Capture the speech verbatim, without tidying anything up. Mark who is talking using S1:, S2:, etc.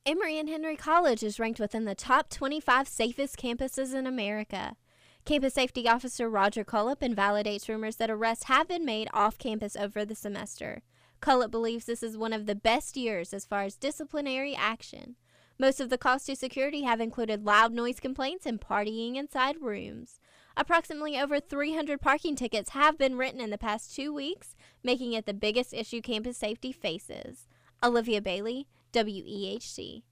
S1: Emory and Henry College is ranked within the top twenty-five safest campuses in America. Campus safety officer Roger Cullip invalidates rumors that arrests have been made off campus over the semester. Cullip believes this is one of the best years as far as disciplinary action. Most of the costs to security have included loud noise complaints and partying inside rooms. Approximately over three hundred parking tickets have been written in the past two weeks, making it the biggest issue campus safety faces. Olivia Bailey, W E H C.